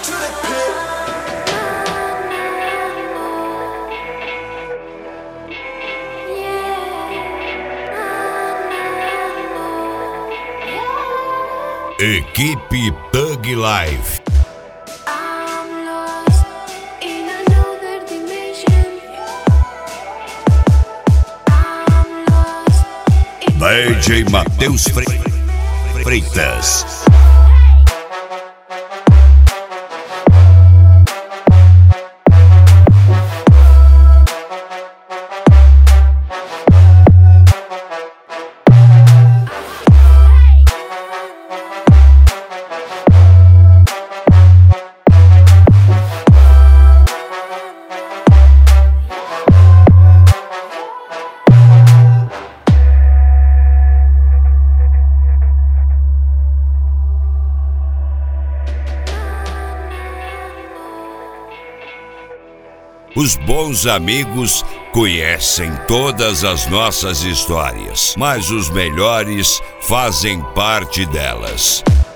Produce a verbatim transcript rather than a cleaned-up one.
Equipe Thug Life. D J Matheus Freitas. Os bons amigos conhecem todas as nossas histórias, mas os melhores fazem parte delas.